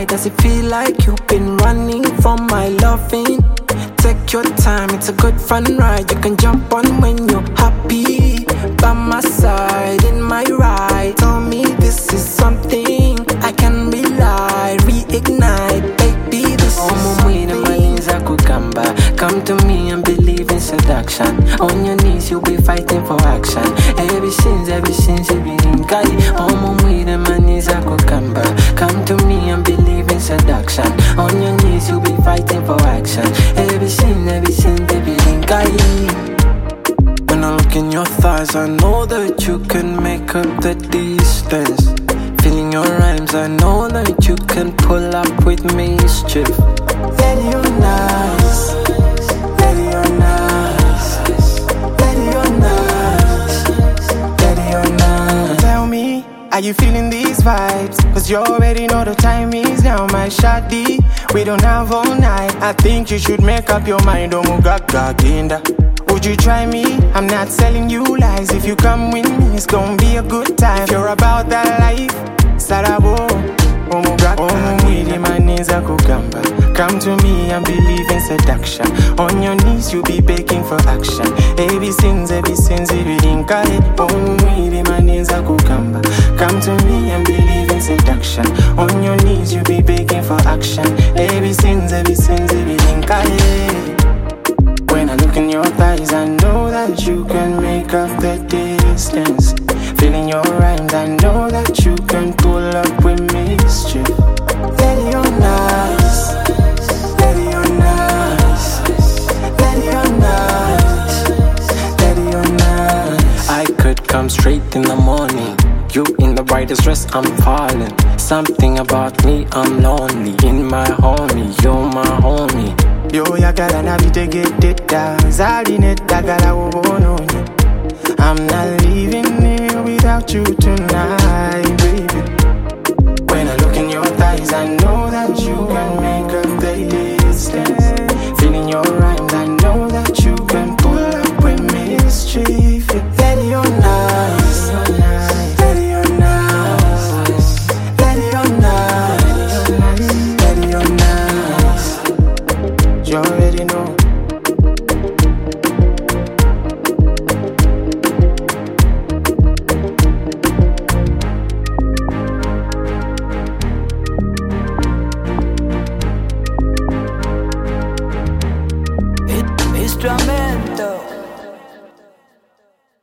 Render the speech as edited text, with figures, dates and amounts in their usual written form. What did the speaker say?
Why does it feel like you've been running from my loving? Take your time, it's a good fun ride. You can jump on when you're happy. By my side, in my ride. Tell me this is something I can rely. Reignite, baby, this is something. Come to me and believe in seduction. On your knees, you'll be fighting for action. Ever since, you've been guy. Come to me and believe in seduction. On your knees, you'll be fighting for action. Ever since, you've been guy. When I look in your thighs, I know that you can make up the distance. Feeling your rhymes, I know that you can pull up with mischief. Lady, you're nice. Lady, you're nice. Lady, you're nice. Lady, you're nice. Tell me, are you feeling these vibes? Cause you already know the time is now, my shawty. We don't have all night. I think you should make up your mind. Oh, mugaga ginda. Would you try me? I'm not selling you lies. If you come with me, it's gonna be a good time. If you're about that life, Sarabo. Come to me and believe in seduction. On your knees, you'll be begging for action. Every sins, you be in Kale. Come to me and believe in seduction. On your knees, you'll be begging for action. Every sins, you be in Kale. When I look in your eyes, I know that you can make up the distance. Feeling your rhymes, I know that you can pull up with mischief. Lady, you're nice. Lady, you're nice. Lady, you're nice. Lady, you're nice. I could come straight in the morning. You in the brightest dress, I'm falling. Something about me, I'm lonely. In my homie, you're my homie. Yo, yagala na vitegedeta Zarineta gala wobononya. I'm not leaving here without you tonight, baby. When I look in your eyes, I know that you can make up the distance. Feeling your rhymes, I know that you can pull up with mischief. Lady, you're nice. Lady, you're nice. Lady, you're nice. Lady, you're nice. You already know. Instrumento.